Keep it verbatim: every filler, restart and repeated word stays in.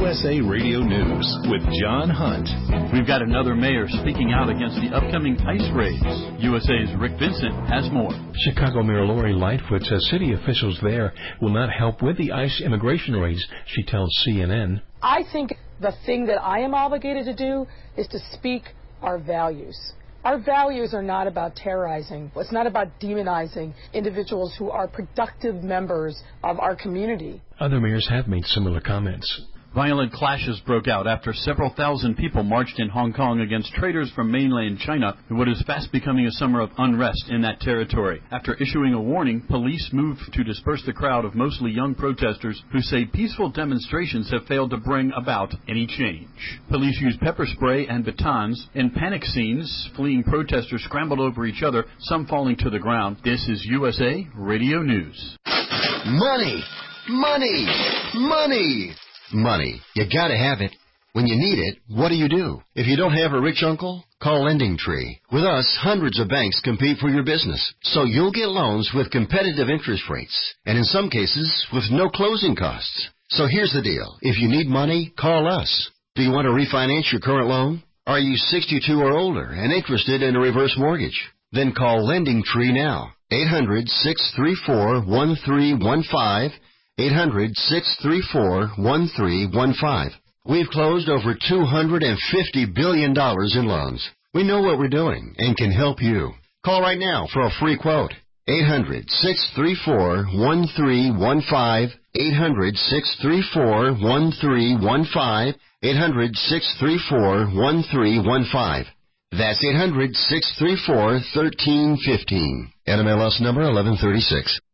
S A Radio News with John Hunt. We've got another mayor speaking out against the upcoming ICE raids. U S A's Rick Vincent has more. Chicago Mayor Lori Lightfoot says city officials there will not help with the ICE immigration raids. She tells C N N. I think the thing that I am obligated to do is to speak our values. Our values are not about terrorizing. It's not about demonizing individuals who are productive members of our community. Other mayors have made similar comments. Violent clashes broke out after several thousand people marched in Hong Kong against traders from mainland China in what is fast becoming a summer of unrest in that territory. After issuing a warning, police moved to disperse the crowd of mostly young protesters who say peaceful demonstrations have failed to bring about any change. Police used pepper spray and batons. In panic scenes, fleeing protesters scrambled over each other, some falling to the ground. This is U S A Radio News. Money! Money! Money! Money. You gotta have it. When you need it, what do you do? If you don't have a rich uncle, call Lending Tree. With us, hundreds of banks compete for your business, so you'll get loans with competitive interest rates, and in some cases, with no closing costs. So here's the deal. If you need money, call us. Do you want to refinance your current loan? Are you sixty-two or older and interested in a reverse mortgage? Then call Lending Tree now. eight hundred, six three four, one three one five. eight hundred, six three four, one three one five. We've closed over two hundred fifty billion dollars in loans. We know what we're doing and can help you. Call right now for a free quote. eight hundred, six three four, one three one five. eight hundred, six three four, one three one five. eight hundred, six three four, one three one five. That's eight hundred, six three four, one three one five. N M L S number eleven thirty-six.